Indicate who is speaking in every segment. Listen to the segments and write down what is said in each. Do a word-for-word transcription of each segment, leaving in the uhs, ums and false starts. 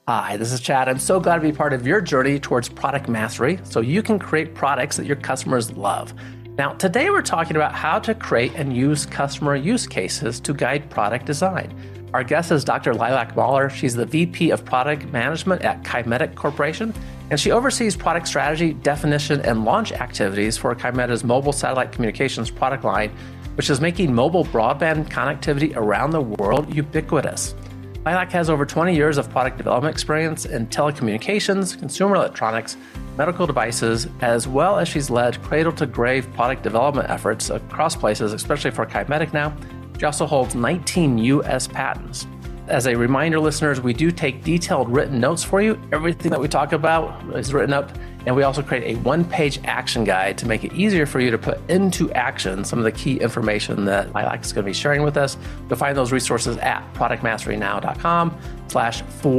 Speaker 1: Hi, this is Chad. I'm so glad to be part of your journey towards product mastery so you can create products that your customers love. Now, today we're talking about how to create and use customer use cases to guide product design. Our guest is Doctor Lilac Mahler. She's the V P of Product Management at Kymeta Corporation, and she oversees product strategy, definition, and launch activities for Kymeta's mobile satellite communications product line, which is making mobile broadband connectivity around the world ubiquitous. Lilac has over twenty years of product development experience in telecommunications, consumer electronics, medical devices, as well as she's led cradle-to-grave product development efforts across places, especially for Kymeta now. She also holds nineteen U S patents. As a reminder, listeners, we do take detailed written notes for you. Everything that we talk about is written up, and we also create a one-page action guide to make it easier for you to put into action some of the key information that Lilac is going to be sharing with us. You'll find those resources at productmasterynow.com slash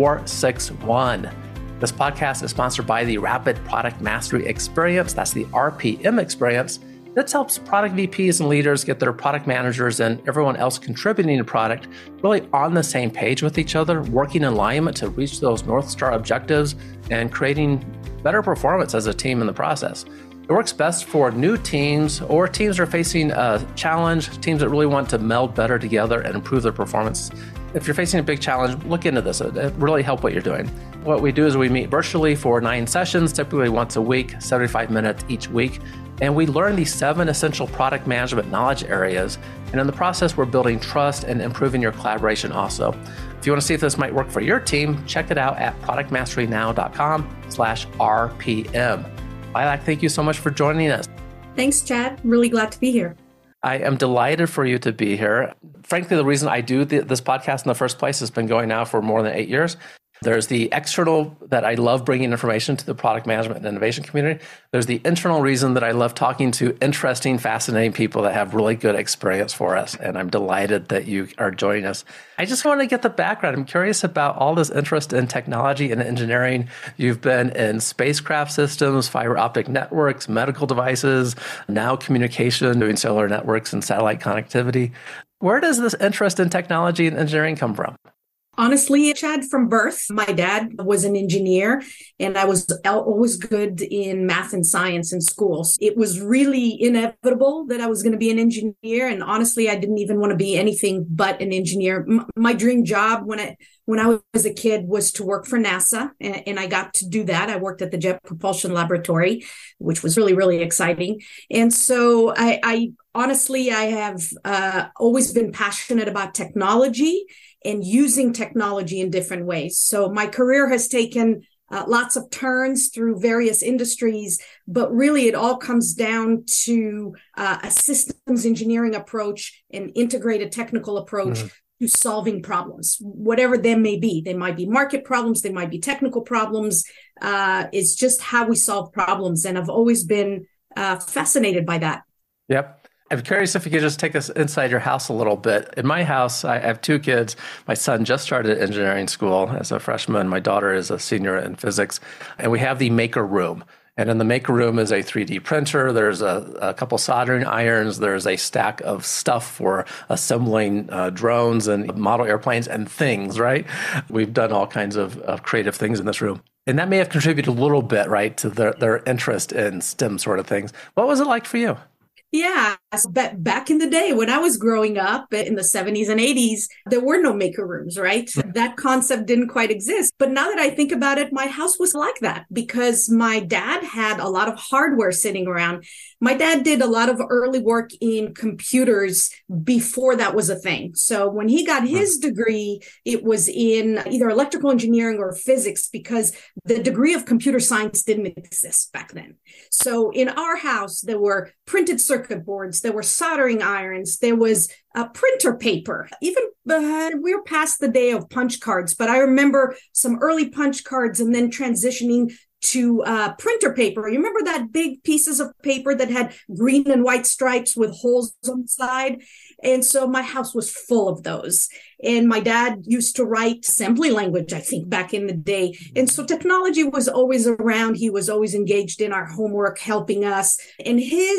Speaker 1: 461. This podcast is sponsored by the Rapid Product Mastery Experience. That's the R P M experience. This helps product V Ps and leaders get their product managers and everyone else contributing to product really on the same page with each other, working in alignment to reach those North Star objectives and creating better performance as a team in the process. It works best for new teams or teams that are facing a challenge, teams that really want to meld better together and improve their performance. If you're facing a big challenge, look into this. It really helps what you're doing. What we do is we meet virtually for nine sessions, typically once a week, seventy-five minutes each week. And we learn these seven essential product management knowledge areas. And in the process, we're building trust and improving your collaboration also. If you want to see if this might work for your team, check it out at productmasterynow.com slash RPM. Lilac, thank you so much for joining us.
Speaker 2: Thanks, Chad. Really glad to be here.
Speaker 1: I am delighted for you to be here. Frankly, the reason I do the, this podcast in the first place has been going now for more than eight years. There's the external that I love bringing information to the product management and innovation community. There's the internal reason that I love talking to interesting, fascinating people that have really good experience for us. And I'm delighted that you are joining us. I just want to get the background. I'm curious about all this interest in technology and engineering. You've been in spacecraft systems, fiber optic networks, medical devices, now communication, doing cellular networks and satellite connectivity. Where does this interest in technology and engineering come from?
Speaker 2: Honestly, Chad, from birth, my dad was an engineer and I was always good in math and science in schools. It was really inevitable that I was going to be an engineer. And honestly, I didn't even want to be anything but an engineer. M- my dream job when I when I was a kid was to work for NASA. And, and I got to do that. I worked at the Jet Propulsion Laboratory, which was really, really exciting. And so I, I honestly, I have uh, always been passionate about technology and using technology in different ways. So my career has taken uh, lots of turns through various industries, but really it all comes down to uh, a systems engineering approach, an integrated technical approach mm. to solving problems, whatever they may be. They might be market problems, they might be technical problems. Uh, it's just how we solve problems. And I've always been uh, fascinated by that.
Speaker 1: Yep. I'm curious if you could just take us inside your house a little bit. In my house, I have two kids. My son just started engineering school as a freshman. My daughter is a senior in physics. And we have the maker room. And in the maker room is a three D printer. There's a, a couple soldering irons. There's a stack of stuff for assembling uh, drones and model airplanes and things, right? We've done all kinds of, of creative things in this room. And that may have contributed a little bit, right, to their, their interest in STEM sort of things. What was it like for you?
Speaker 2: Yeah, but back in the day when I was growing up in the seventies and eighties, there were no maker rooms, right? Mm-hmm. That concept didn't quite exist. But now that I think about it, my house was like that because my dad had a lot of hardware sitting around. My dad did a lot of early work in computers before that was a thing. So when he got his degree, it was in either electrical engineering or physics because the degree of computer science didn't exist back then. So in our house, there were printed circuit boards, there were soldering irons, there was a printer paper. Even uh, we were past the day of punch cards, but I remember some early punch cards and then transitioning to uh, printer paper. You remember that big pieces of paper that had green and white stripes with holes on the side? And so my house was full of those. And my dad used to write assembly language, I think, back in the day. And so technology was always around. He was always engaged in our homework, helping us. And his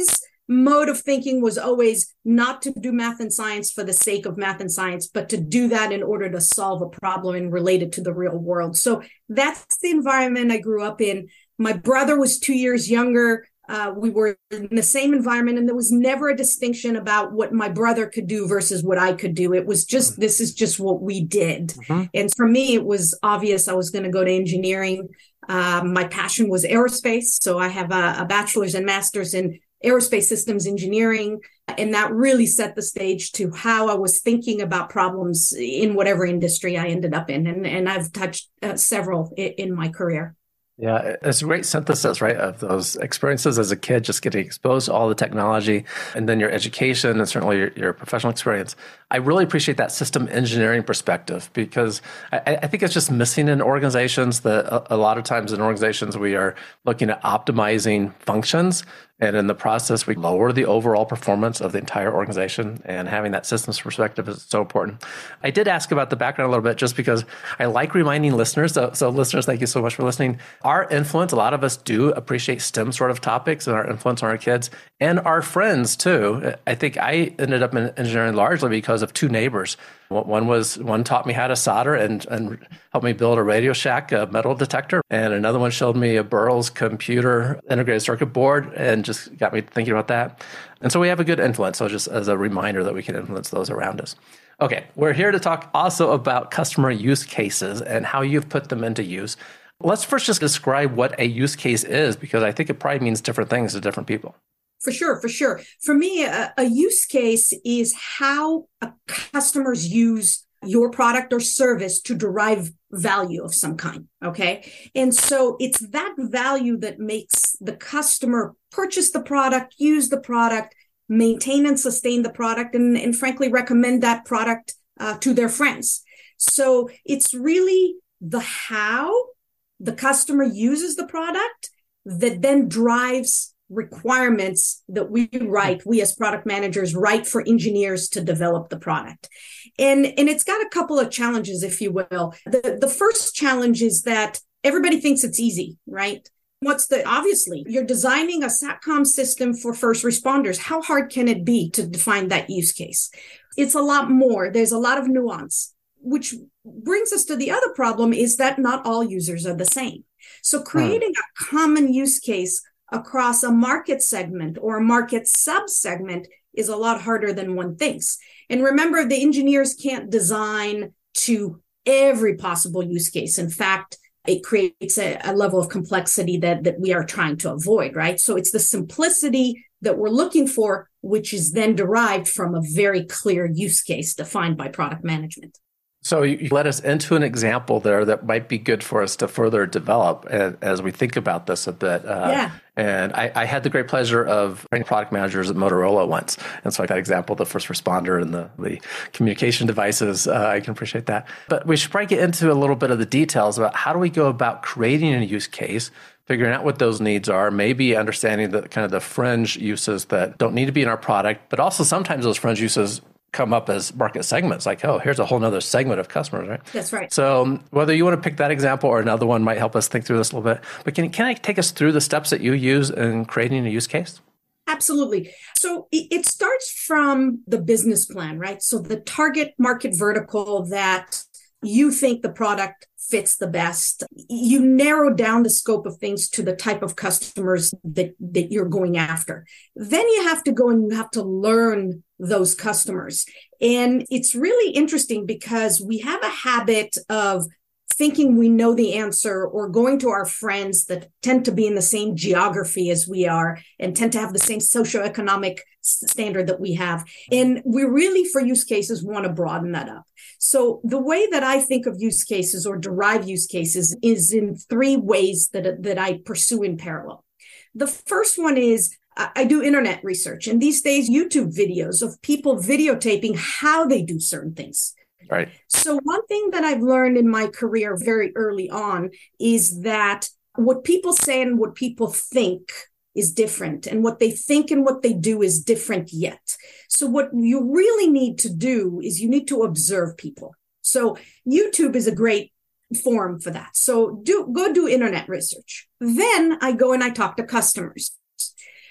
Speaker 2: mode of thinking was always not to do math and science for the sake of math and science, but to do that in order to solve a problem and relate it to the real world. So that's the environment I grew up in. My brother was two years younger. Uh, we were in the same environment, and there was never a distinction about what my brother could do versus what I could do. It was just, this is just what we did. Mm-hmm. And for me, it was obvious I was going to go to engineering. Um, my passion was aerospace. So I have a, a bachelor's and master's in aerospace systems engineering. And that really set the stage to how I was thinking about problems in whatever industry I ended up in. And, and I've touched uh, several in, in my career.
Speaker 1: Yeah, it's a great synthesis, right, of those experiences as a kid, just getting exposed to all the technology, and then your education and certainly your, your professional experience. I really appreciate that system engineering perspective, because I, I think it's just missing in organizations. That a, a lot of times in organizations, we are looking at optimizing functions, and in the process, we lower the overall performance of the entire organization, and having that systems perspective is so important. I did ask about the background a little bit just because I like reminding listeners. So, so listeners, thank you so much for listening. Our influence, a lot of us do appreciate STEM sort of topics and our influence on our kids and our friends too. I think I ended up in engineering largely because of two neighbors. One was one taught me how to solder and, and helped me build a Radio Shack a metal detector. And another one showed me a Burroughs computer integrated circuit board and just got me thinking about that. And so we have a good influence. So just as a reminder that we can influence those around us. Okay, we're here to talk also about customer use cases and how you've put them into use. Let's first just describe what a use case is, because I think it probably means different things to different people.
Speaker 2: For sure, for sure. For me, a, a use case is how a customers use your product or service to derive value of some kind, okay? And so it's that value that makes the customer purchase the product, use the product, maintain and sustain the product, and, and frankly, recommend that product uh, to their friends. So it's really the how the customer uses the product that then drives requirements that we write, we as product managers write for engineers to develop the product. And, and it's got a couple of challenges, if you will. The, the first challenge is that everybody thinks it's easy, right? What's the, obviously, you're designing a SATCOM system for first responders. How hard can it be to define that use case? It's a lot more. There's a lot of nuance, which brings us to the other problem is that not all users are the same. So creating hmm. a common use case across a market segment or a market sub-segment is a lot harder than one thinks. And remember, the engineers can't design to every possible use case. In fact, it creates a, a level of complexity that, that we are trying to avoid, right? So it's the simplicity that we're looking for, which is then derived from a very clear use case defined by product management.
Speaker 1: So you led us into an example there that might be good for us to further develop as we think about this a bit. Uh,
Speaker 2: yeah.
Speaker 1: And I, I had the great pleasure of training product managers at Motorola once. And so I got example, the first responder and the, the communication devices. Uh, I can appreciate that. But we should probably get into a little bit of the details about how do we go about creating a use case, figuring out what those needs are, maybe understanding the kind of the fringe uses that don't need to be in our product, but also sometimes those fringe uses come up as market segments, like, oh, here's a whole nother segment of customers, right?
Speaker 2: That's right.
Speaker 1: So um, whether you want to pick that example or another one might help us think through this a little bit. But can, can I take us through the steps that you use in creating a use case?
Speaker 2: Absolutely. So it starts from the business plan, right? So the target market vertical that you think the product fits the best. You narrow down the scope of things to the type of customers that, that you're going after. Then you have to go and you have to learn those customers. And it's really interesting because we have a habit of thinking we know the answer or going to our friends that tend to be in the same geography as we are and tend to have the same socioeconomic standard that we have. And we really, for use cases, want to broaden that up. So the way that I think of use cases or derive use cases is in three ways that, that I pursue in parallel. The first one is I do internet research, and these days YouTube videos of people videotaping how they do certain things.
Speaker 1: Right.
Speaker 2: So one thing that I've learned in my career very early on is that what people say and what people think is different, and what they think and what they do is different yet. So what you really need to do is you need to observe people. So YouTube is a great forum for that. So do go do internet research. Then I go and I talk to customers.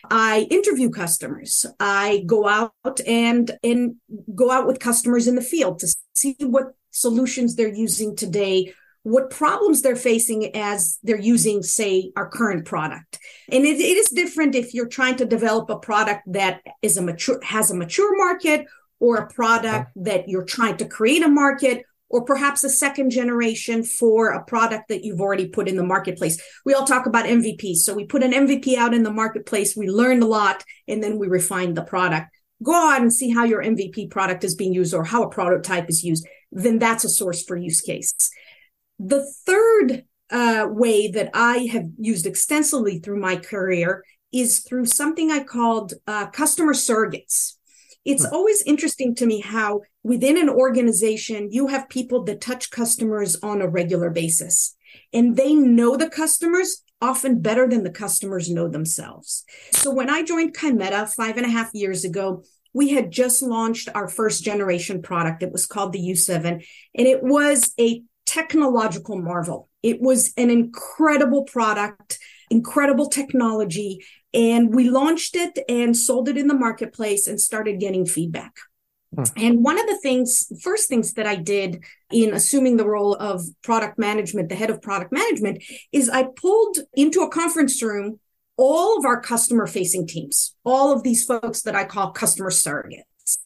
Speaker 2: I interview customers. I go out and, and go out with customers in the field to see what solutions they're using today, what problems they're facing as they're using, say, our current product. And it, it is different if you're trying to develop a product that is a mature, has a mature market, or a product that you're trying to create a market, or perhaps a second generation for a product that you've already put in the marketplace. We all talk about M V Ps. So we put an M V P out in the marketplace, we learned a lot, and then we refine the product. Go out and see how your M V P product is being used or how a prototype is used. Then that's a source for use cases. The third uh, way that I have used extensively through my career is through something I called uh, customer surrogates. It's hmm. always interesting to me how within an organization, you have people that touch customers on a regular basis, and they know the customers often better than the customers know themselves. So when I joined Kymeta five and a half years ago, we had just launched our first generation product. It was called the U seven, and it was a technological marvel. It was an incredible product, incredible technology, and we launched it and sold it in the marketplace and started getting feedback. Hmm. And one of the things, first things that I did in assuming the role of product management, the head of product management, is I pulled into a conference room all of our customer-facing teams, all of these folks that I call customer surrogates.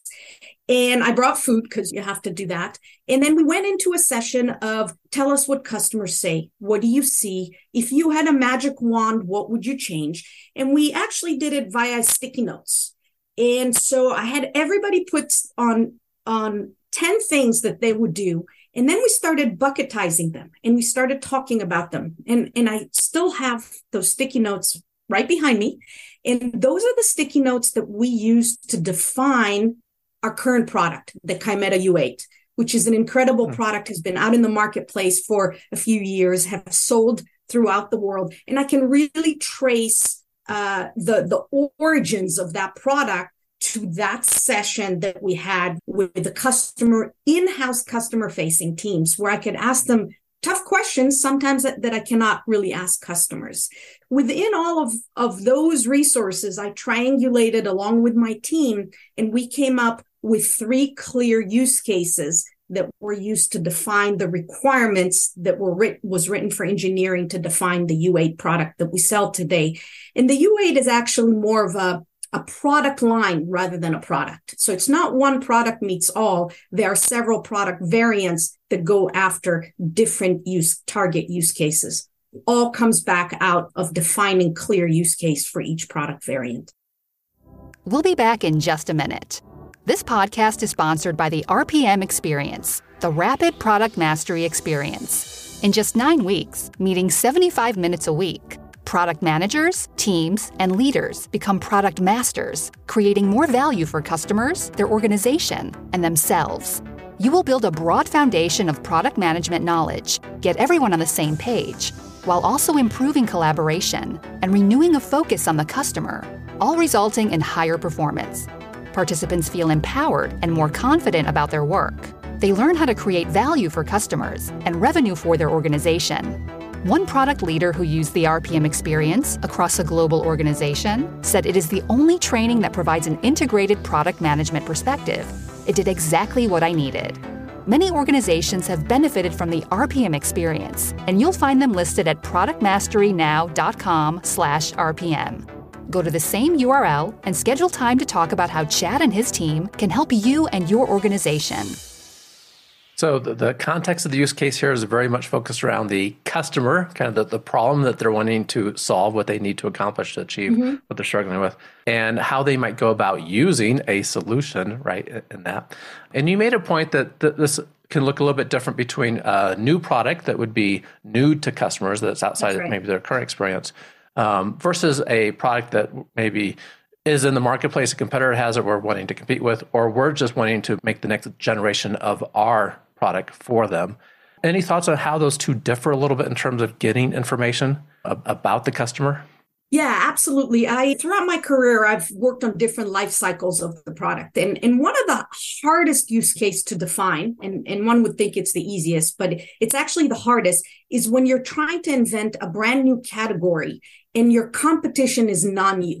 Speaker 2: And I brought food because you have to do that. And then we went into a session of tell us what customers say. What do you see? If you had a magic wand, what would you change? And we actually did it via sticky notes. And so I had everybody put on, on ten things that they would do. And then we started bucketizing them and we started talking about them. And, and I still have those sticky notes right behind me. And those are the sticky notes that we use to define our current product, the Kymeta U eight, which is an incredible mm-hmm. product, has been out in the marketplace for a few years, have sold throughout the world. And I can really trace uh, the, the origins of that product to that session that we had with the customer, in-house customer-facing teams, where I could ask them tough questions, sometimes that, that I cannot really ask customers. Within all of, of those resources, I triangulated along with my team, and we came up with three clear use cases that were used to define the requirements that were writ- was written for engineering to define the U eight product that we sell today. And the U eight is actually more of a a product line rather than a product. So it's not one product meets all. There are several product variants that go after different use target use cases. All comes back out of defining clear use case for each product variant.
Speaker 3: We'll be back in just a minute. This podcast is sponsored by the R P M Experience, the Rapid Product Mastery Experience. In just nine weeks, meeting seventy-five minutes a week, product managers, teams, and leaders become product masters, creating more value for customers, their organization, and themselves. You will build a broad foundation of product management knowledge, get everyone on the same page, while also improving collaboration and renewing a focus on the customer, all resulting in higher performance. Participants feel empowered and more confident about their work. They learn how to create value for customers and revenue for their organization. One product leader who used the R P M Experience across a global organization said it is the only training that provides an integrated product management perspective. It did exactly what I needed. Many organizations have benefited from the R P M Experience, and you'll find them listed at productmasterynow.com slash RPM. Go to the same U R L and schedule time to talk about how Chad and his team can help you and your organization.
Speaker 1: So the, the context of the use case here is very much focused around the customer, kind of the, the problem that they're wanting to solve, what they need to accomplish to achieve mm-hmm. what they're struggling with, and how they might go about using a solution, right, in that. And you made a point that th- this can look a little bit different between a new product that would be new to customers, that's outside that's right. of maybe their current experience, um, versus a product that maybe is in the marketplace, a competitor has it, we're wanting to compete with, or we're just wanting to make the next generation of our product for them. Any thoughts on how those two differ a little bit in terms of getting information about the customer?
Speaker 2: Yeah, absolutely. I throughout my career, I've worked on different life cycles of the product. And, and one of the hardest use case to define, and, and one would think it's the easiest, but it's actually the hardest, is when you're trying to invent a brand new category and your competition is non-use.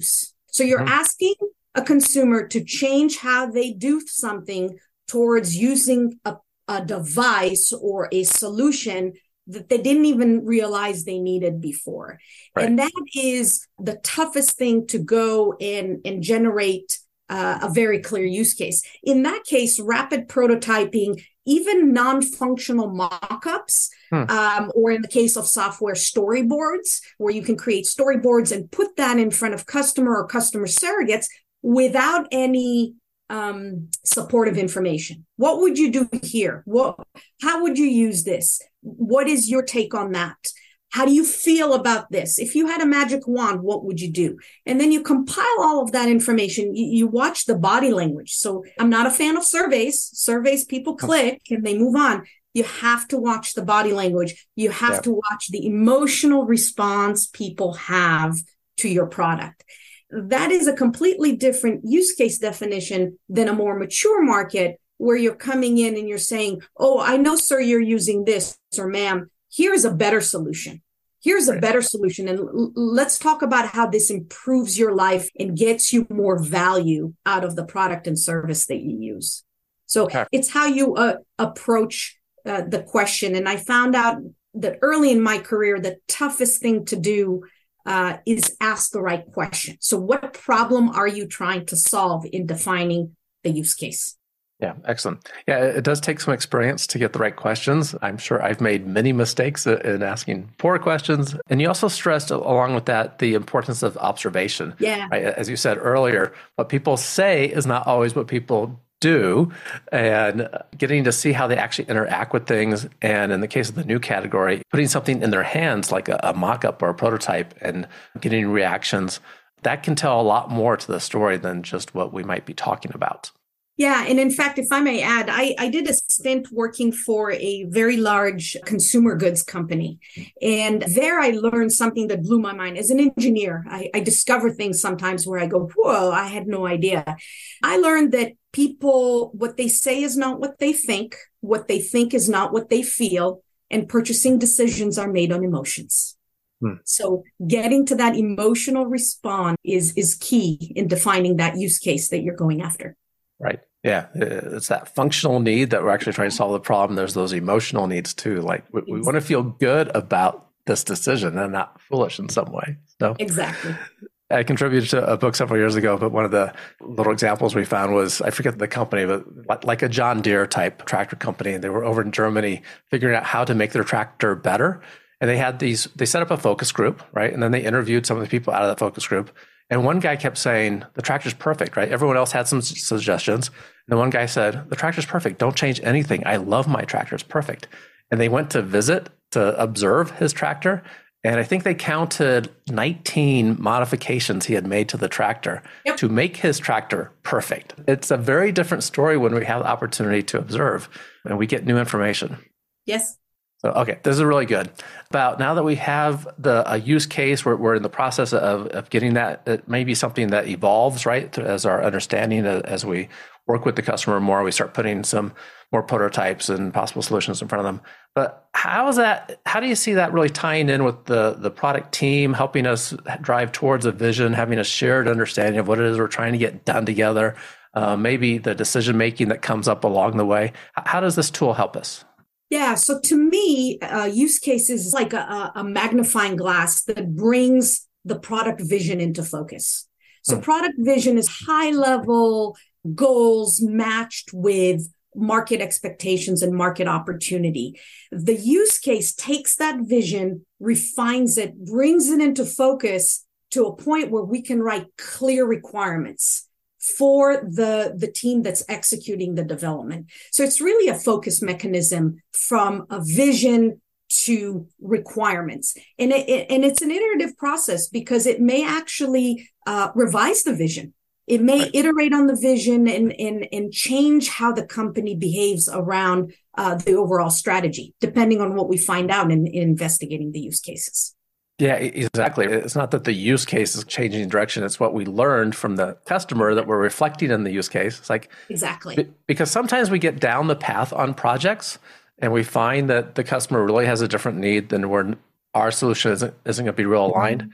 Speaker 2: So you're
Speaker 1: Mm-hmm.
Speaker 2: asking a consumer to change how they do something towards using a, a device or a solution that they didn't even realize they needed before.
Speaker 1: Right.
Speaker 2: And that is the toughest thing to go and, and generate uh, a very clear use case. In that case, rapid prototyping, even non-functional mock-ups, hmm. um, or in the case of software, storyboards, where you can create storyboards and put that in front of customer or customer surrogates without any um, supportive information. What would you do here? What, how would you use this? What is your take on that? How do you feel about this? If you had a magic wand, what would you do? And then you compile all of that information. You, you watch the body language. So I'm not a fan of surveys. Surveys, people click and they move on. You have to watch the body language. You have yeah. to watch the emotional response people have to your product. That is a completely different use case definition than a more mature market where you're coming in and you're saying, oh, I know, sir, you're using this, or ma'am, here's a better solution. Here's a better solution. And l- let's talk about how this improves your life and gets you more value out of the product and service that you use. So okay. it's how you uh, approach uh, the question. And I found out that early in my career, the toughest thing to do uh, is ask the right question. So what problem are you trying to solve in defining the use case?
Speaker 1: Yeah, excellent. Yeah, it does take some experience to get the right questions. I'm sure I've made many mistakes in asking poor questions. And you also stressed along with that the importance of observation.
Speaker 2: Yeah.
Speaker 1: Right? As you said earlier, what people say is not always what people do, and getting to see how they actually interact with things. And in the case of the new category, putting something in their hands like a, a mock-up or a prototype and getting reactions, that can tell a lot more to the story than just what we might be talking about.
Speaker 2: Yeah. And in fact, if I may add, I, I did a stint working for a very large consumer goods company. And there I learned something that blew my mind. As an engineer, I, I discover things sometimes where I go, whoa, I had no idea. I learned that people, what they say is not what they think. What they think is not what they feel. And purchasing decisions are made on emotions. Hmm. So getting to that emotional response is, is key in defining that use case that you're going after.
Speaker 1: Right. Yeah. It's that functional need that we're actually trying to solve the problem. There's those emotional needs too. Like we, we want to feel good about this decision and not foolish in some way. So
Speaker 2: exactly.
Speaker 1: I contributed to a book several years ago, but one of the little examples we found was, I forget the company, but like a John Deere type tractor company. They were over in Germany figuring out how to make their tractor better. And they had these, they set up a focus group, right? And then they interviewed some of the people out of that focus group. And one guy kept saying, the tractor's perfect, right? Everyone else had some suggestions. And the one guy said, the tractor's perfect. Don't change anything. I love my tractor. It's perfect. And they went to visit to observe his tractor. And I think they counted nineteen modifications he had made to the tractor yep. to make his tractor perfect. It's a very different story when we have the opportunity to observe and we get new information.
Speaker 2: Yes.
Speaker 1: So, okay, this is really good. About now that we have the a use case, we're, we're in the process of, of getting that. It may be something that evolves, right, as our understanding, as we work with the customer more, we start putting some more prototypes and possible solutions in front of them. But how is that? How do you see that really tying in with the, the product team, helping us drive towards a vision, having a shared understanding of what it is we're trying to get done together, uh, maybe the decision-making that comes up along the way? How does this tool help us?
Speaker 2: Yeah. So to me, uh, use cases is like a, a magnifying glass that brings the product vision into focus. So hmm. product vision is high level goals matched with market expectations and market opportunity. The use case takes that vision, refines it, brings it into focus to a point where we can write clear requirements for the, the team that's executing the development. So it's really a focus mechanism from a vision to requirements. And, it, and it's an iterative process because it may actually uh, revise the vision. It may right. iterate on the vision and, and, and change how the company behaves around uh, the overall strategy, depending on what we find out in, in investigating the use cases.
Speaker 1: Yeah, exactly. It's not that the use case is changing direction. It's what we learned from the customer that we're reflecting in the use case. It's like
Speaker 2: exactly
Speaker 1: because sometimes we get down the path on projects and we find that the customer really has a different need than where our solution isn't, isn't going to be real aligned. Mm-hmm.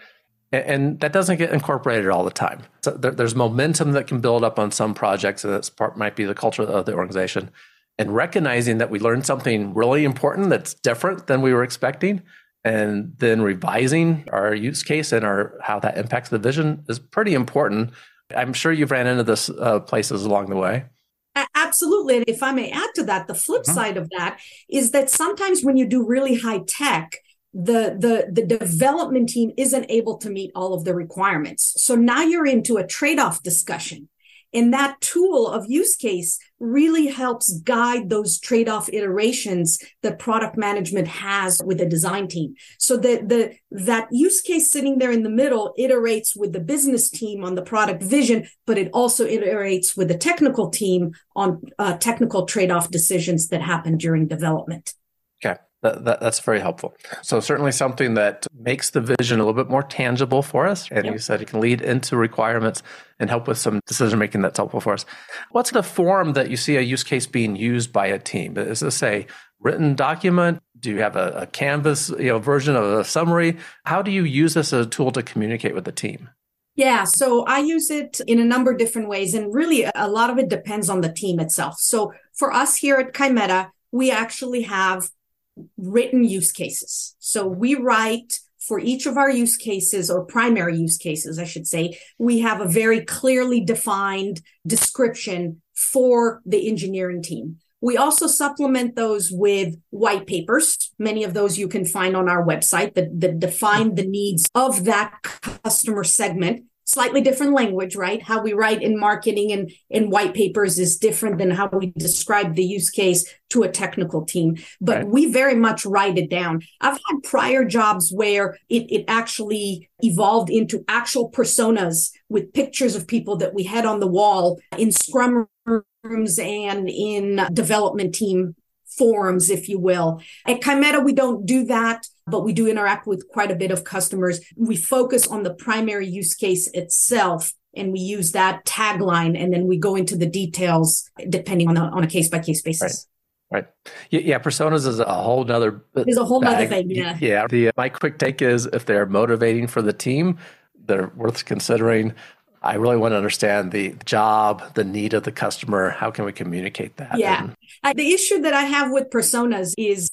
Speaker 1: And that doesn't get incorporated all the time. So there, there's momentum that can build up on some projects, and that's part might be the culture of the organization. And recognizing that we learned something really important that's different than we were expecting, and then revising our use case and our how that impacts the vision is pretty important. I'm sure you've ran into this uh, places along the way.
Speaker 2: Absolutely. And if I may add to that, the flip mm-hmm. side of that is that sometimes when you do really high tech, the, the, the development team isn't able to meet all of the requirements. So now you're into a trade-off discussion. And that tool of use case really helps guide those trade-off iterations that product management has with the design team. So that the that use case sitting there in the middle iterates with the business team on the product vision, but it also iterates with the technical team on uh, technical trade-off decisions that happen during development.
Speaker 1: Okay. That, that, that's very helpful. So certainly something that makes the vision a little bit more tangible for us. And yep. you said it can lead into requirements and help with some decision-making that's helpful for us. What's the form that you see a use case being used by a team? Is this a written document? Do you have a, a Canvas you know, version of a summary? How do you use this as a tool to communicate with the team?
Speaker 2: Yeah, so I use it in a number of different ways. And really, a lot of it depends on the team itself. So for us here at Kymeta, we actually have written use cases. So we write for each of our use cases, or primary use cases, I should say, we have a very clearly defined description for the engineering team. We also supplement those with white papers. Many of those you can find on our website that, that define the needs of that customer segment. Slightly different language, right? How we write in marketing and in white papers is different than how we describe the use case to a technical team. But right. we very much write it down. I've had prior jobs where it, it actually evolved into actual personas with pictures of people that we had on the wall in Scrum rooms and in development team forums, if you will. At Kymeta, we don't do that, but we do interact with quite a bit of customers. We focus on the primary use case itself, and we use that tagline, and then we go into the details depending on a, on a case-by-case basis.
Speaker 1: Right. Right. Yeah, yeah, personas is a whole nother
Speaker 2: It's a whole bag. Other thing, yeah.
Speaker 1: Yeah. The, my quick take is if they're motivating for the team, they're worth considering. I really want to understand the job, the need of the customer. How can we communicate that?
Speaker 2: Yeah. And, uh, the issue that I have with personas is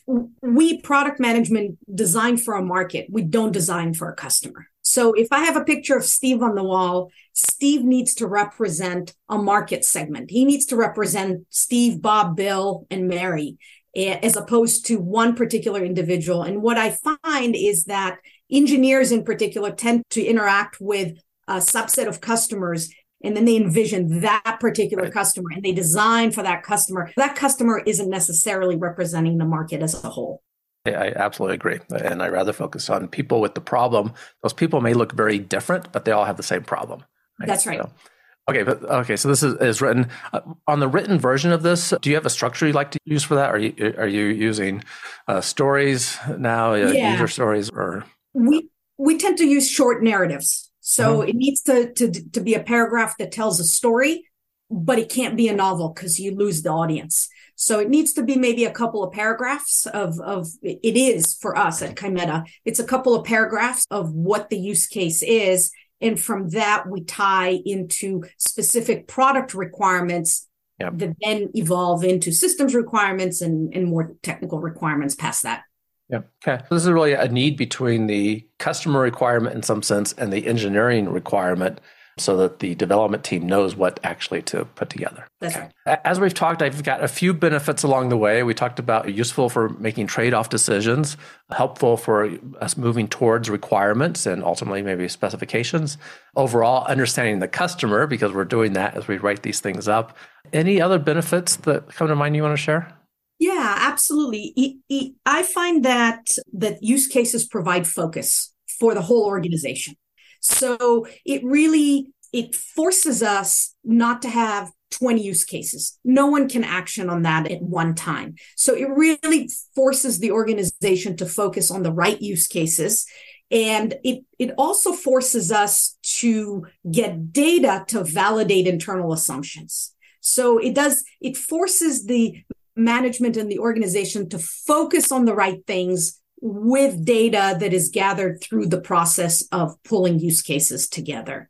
Speaker 2: we product management design for a market. We don't design for a customer. So if I have a picture of Steve on the wall, Steve needs to represent a market segment. He needs to represent Steve, Bob, Bill, and Mary, as opposed to one particular individual. And what I find is that engineers in particular tend to interact with a subset of customers, and then they envision that particular right. customer and they design for that customer. That customer isn't necessarily representing the market as a whole.
Speaker 1: I absolutely agree. And I rather focus on people with the problem. Those people may look very different, but they all have the same problem.
Speaker 2: Right? That's right.
Speaker 1: So, okay, but okay. So this is, is written uh, on the written version of this. Do you have a structure you like to use for that? Are you are you using uh, stories now, uh,
Speaker 2: yeah.
Speaker 1: user stories, or
Speaker 2: we we tend to use short narratives. So mm-hmm. it needs to, to to be a paragraph that tells a story, but it can't be a novel because you lose the audience. So it needs to be maybe a couple of paragraphs of, of it is for us at Kymeta. It's a couple of paragraphs of what the use case is. And from that, we tie into specific product requirements yep. that then evolve into systems requirements and, and more technical requirements past that.
Speaker 1: Yeah. Okay. So this is really a need between the customer requirement in some sense and the engineering requirement so that the development team knows what actually to put together.
Speaker 2: That's okay. right.
Speaker 1: As we've talked, I've got a few benefits along the way. We talked about useful for making trade-off decisions, helpful for us moving towards requirements and ultimately maybe specifications. Overall, understanding the customer, because we're doing that as we write these things up. Any other benefits that come to mind you want to share?
Speaker 2: Yeah, absolutely. I find that that use cases provide focus for the whole organization. So it really, it forces us not to have twenty use cases. No one can action on that at one time. So it really forces the organization to focus on the right use cases. And it, it also forces us to get data to validate internal assumptions. So it does, it forces the management and the organization to focus on the right things with data that is gathered through the process of pulling use cases together.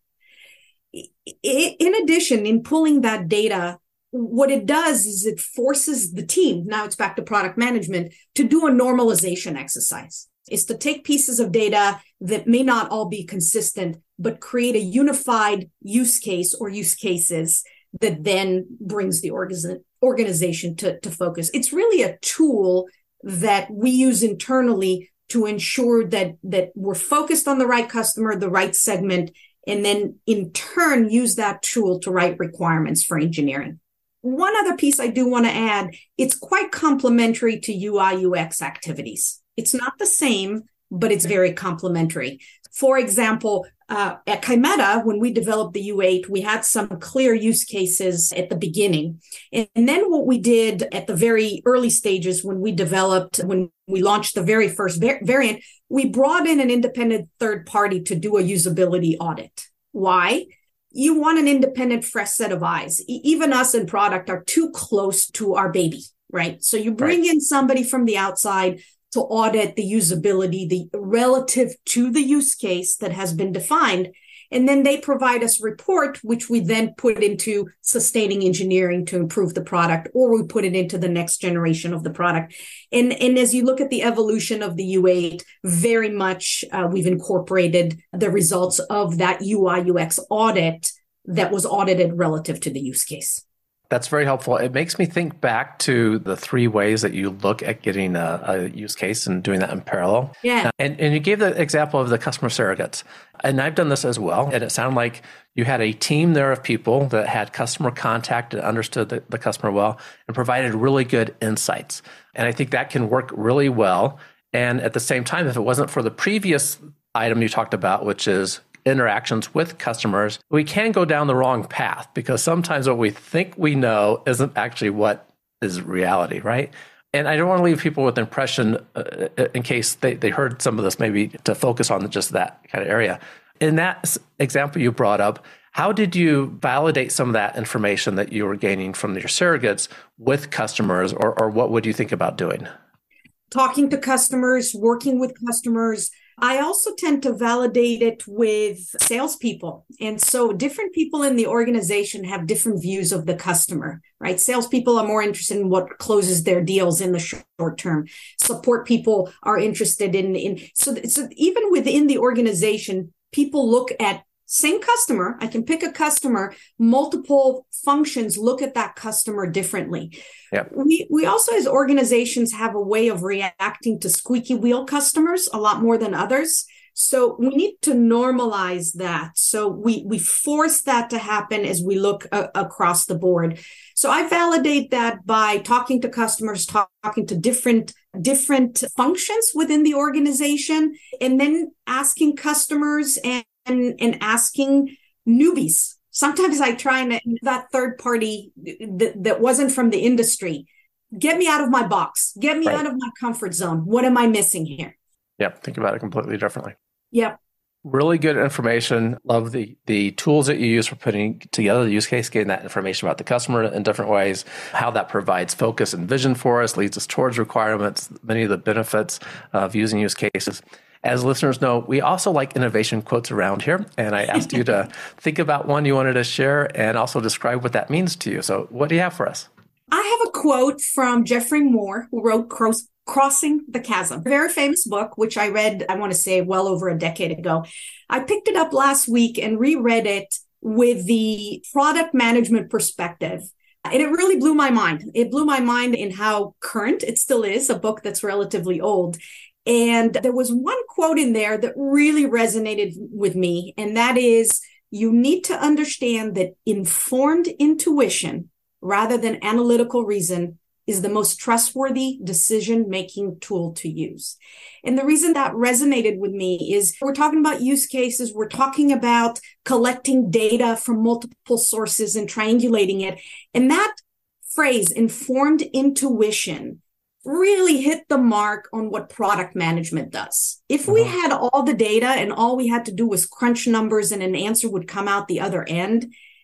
Speaker 2: In addition, in pulling that data, what it does is it forces the team, now it's back to product management, to do a normalization exercise. Is to take pieces of data that may not all be consistent, but create a unified use case or use cases that then brings the organization to, to focus. It's really a tool that we use internally to ensure that, that we're focused on the right customer, the right segment, and then in turn use that tool to write requirements for engineering. One other piece I do want to add, it's quite complementary to U I U X activities. It's not the same, but it's very complementary. For example, uh, at Kymeta, when we developed the U eight, we had some clear use cases at the beginning. And, and then what we did at the very early stages when we developed, when we launched the very first var- variant, we brought in an independent third party to do a usability audit. Why? You want an independent, fresh set of eyes. E- even us in product are too close to our baby, right? So you bring right. in somebody from the outside to audit the usability, the relative to the use case that has been defined. And then they provide us report, which we then put into sustaining engineering to improve the product, or we put it into the next generation of the product. And, and as you look at the evolution of the U eight, very much uh, we've incorporated the results of that U I U X audit that was audited relative to the use case.
Speaker 1: That's very helpful. It makes me think back to the three ways that you look at getting a, a use case and doing that in parallel.
Speaker 2: Yeah.
Speaker 1: And, and you gave the example of the customer surrogates. And I've done this as well. And it sounded like you had a team there of people that had customer contact and understood the, the customer well and provided really good insights. And I think that can work really well. And at the same time, if it wasn't for the previous item you talked about, which is interactions with customers, we can go down the wrong path because sometimes what we think we know isn't actually what is reality, right? And I don't want to leave people with the impression, uh, in case they, they heard some of this, maybe to focus on just that kind of area. In that example you brought up, how did you validate some of that information that you were gaining from your surrogates with customers, or, or what would you think about doing?
Speaker 2: Talking to customers, working with customers. I also tend to validate it with salespeople. And so different people in the organization have different views of the customer, right? Salespeople are more interested in what closes their deals in the short term. Support people are interested in, in so, so even within the organization, people look at same customer. I can pick a customer, multiple functions look at that customer differently.
Speaker 1: Yep.
Speaker 2: We we also, as organizations, have a way of reacting to squeaky wheel customers a lot more than others. So we need to normalize that. So we we force that to happen as we look a, across the board. So I validate that by talking to customers, talk, talking to different different functions within the organization, and then asking customers and And, and asking newbies. Sometimes I try and that third party that, that wasn't from the industry, get me out of my box, get me right. out of my comfort zone. What am I missing here?
Speaker 1: Yep. Think about it completely differently.
Speaker 2: Yep.
Speaker 1: Really good information. Love the the tools that you use for putting together the use case, getting that information about the customer in different ways, how that provides focus and vision for us, leads us towards requirements, many of the benefits of using use cases. As listeners know, we also like innovation quotes around here, and I asked you to think about one you wanted to share and also describe what that means to you. So what do you have for us?
Speaker 2: I have a quote from Geoffrey Moore, who wrote Cross- Crossing the Chasm, a very famous book, which I read, I want to say, well over a decade ago. I picked it up last week and reread it with the product management perspective. And it really blew my mind. It blew my mind in how current it still is, a book that's relatively old. And there was one quote in there that really resonated with me, and that is, you need to understand that informed intuition, rather than analytical reason, is the most trustworthy decision-making tool to use. And the reason that resonated with me is we're talking about use cases, we're talking about collecting data from multiple sources and triangulating it. And that phrase, informed intuition, really hit the mark on what product management does. If we had all the data and all we had to do was crunch numbers and an answer would come out the other end,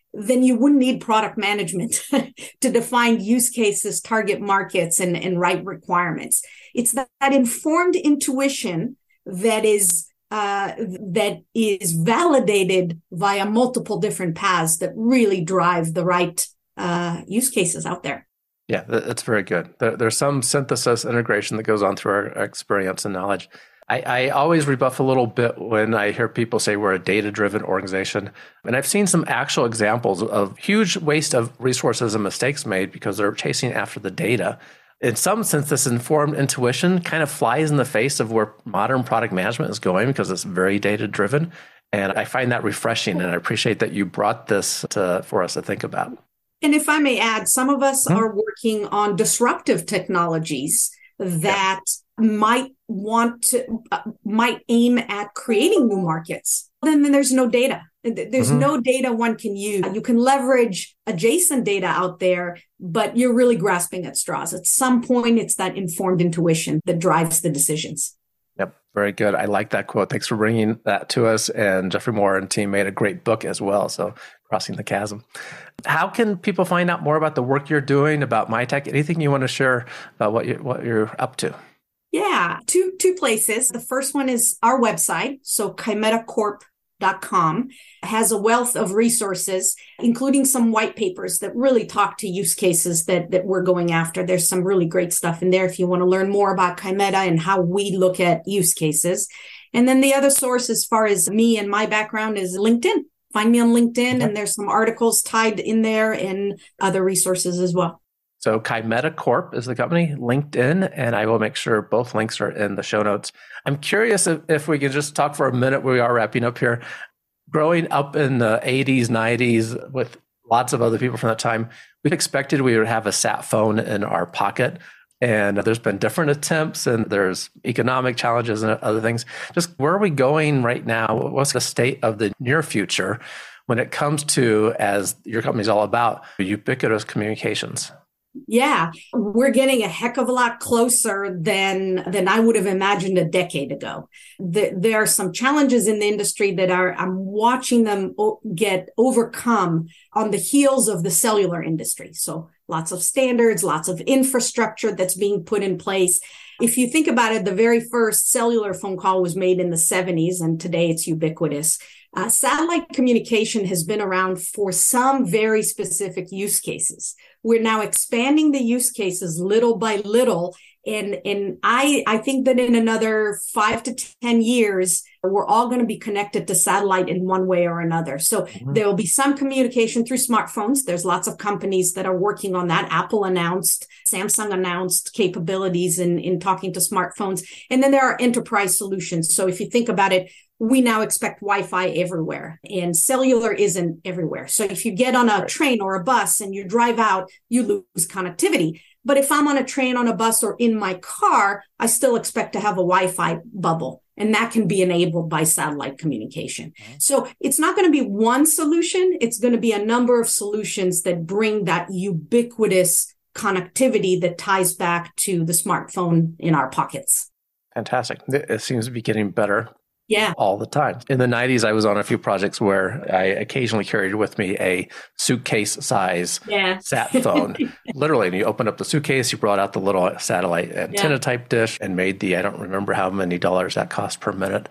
Speaker 2: then you wouldn't need product management to define use cases, target markets, and, and write requirements. It's that, that informed intuition that is uh, that is validated via multiple different paths that really drive the right uh, use cases out there.
Speaker 1: Yeah, that's very good. There, there's some synthesis integration that goes on through our experience and knowledge. I, I always rebuff a little bit when I hear people say we're a data-driven organization. And I've seen some actual examples of huge waste of resources and mistakes made because they're chasing after the data. In some sense, this informed intuition kind of flies in the face of where modern product management is going because it's very data-driven. And I find that refreshing, and I appreciate that you brought this to, for us to think about.
Speaker 2: And if I may add, some of us mm-hmm. are working on disruptive technologies that yeah. might want to, uh, might aim at creating new markets. Then, then there's no data. There's mm-hmm. no data one can use. You can leverage adjacent data out there, but you're really grasping at straws. At some point, it's that informed intuition that drives the decisions.
Speaker 1: Yep. Very good. I like that quote. Thanks for bringing that to us. And Jeffrey Moore and team made a great book as well. So Crossing the Chasm. How can people find out more about the work you're doing, about Mitek? Anything you want to share about what, you, what you're up to?
Speaker 2: Yeah, two two places. The first one is our website. So Kymeta Corp dot com has a wealth of resources, including some white papers that really talk to use cases that, that we're going after. There's some really great stuff in there if you want to learn more about Kymeta and how we look at use cases. And then the other source, as far as me and my background, is LinkedIn. Find me on LinkedIn, okay. and there's some articles tied in there and other resources as well.
Speaker 1: So Kymeta Corp is the company, LinkedIn, and I will make sure both links are in the show notes. I'm curious if, if we can just talk for a minute. We are wrapping up here. Growing up in the eighties, nineties with lots of other people from that time, we expected we would have a sat phone in our pocket. And there's been different attempts, and there's economic challenges and other things. Just where are we going right now? What's the state of the near future when it comes to, as your company's all about, ubiquitous communications?
Speaker 2: Yeah, we're getting a heck of a lot closer than than I would have imagined a decade ago. The, there are some challenges in the industry that are, I'm watching them o- get overcome on the heels of the cellular industry. So lots of standards, lots of infrastructure that's being put in place. If you think about it, the very first cellular phone call was made in the seventies, and today it's ubiquitous. Uh, satellite communication has been around for some very specific use cases. We're now expanding the use cases little by little. And, and I, I think that in another five to ten years, we're all going to be connected to satellite in one way or another. So mm-hmm. there will be some communication through smartphones. There's lots of companies that are working on that. Apple announced, Samsung announced capabilities in, in talking to smartphones. And then there are enterprise solutions. So if you think about it, we now expect Wi-Fi everywhere, and cellular isn't everywhere. So if you get on a train or a bus and you drive out, you lose connectivity. But if I'm on a train, on a bus, or in my car, I still expect to have a Wi-Fi bubble, and that can be enabled by satellite communication. Mm-hmm. So it's not going to be one solution. It's going to be a number of solutions that bring that ubiquitous connectivity that ties back to the smartphone in our pockets.
Speaker 1: Fantastic. It seems to be getting better.
Speaker 2: Yeah.
Speaker 1: All the time. In the nineties, I was on a few projects where I occasionally carried with me a suitcase size
Speaker 2: yeah.
Speaker 1: sat phone. Literally, and you opened up the suitcase, you brought out the little satellite antenna yeah. type dish and made the, I don't remember how many dollars that cost per minute.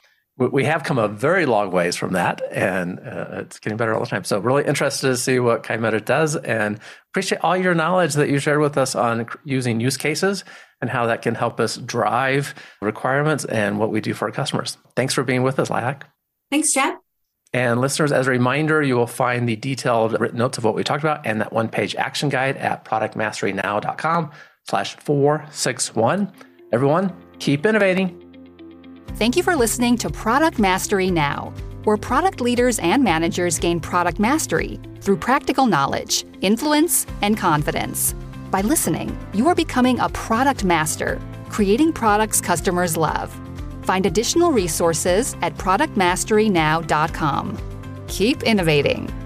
Speaker 1: We have come a very long ways from that, and uh, it's getting better all the time. So really interested to see what Kymeta does, and appreciate all your knowledge that you shared with us on using use cases and how that can help us drive requirements and what we do for our customers. Thanks for being with us, Lilac.
Speaker 2: Thanks, Chad.
Speaker 1: And listeners, as a reminder, you will find the detailed written notes of what we talked about and that one-page action guide at productmasterynow.com slash 461. Everyone, keep innovating.
Speaker 3: Thank you for listening to Product Mastery Now, where product leaders and managers gain product mastery through practical knowledge, influence, and confidence. By listening, you are becoming a product master, creating products customers love. Find additional resources at product mastery now dot com. Keep innovating.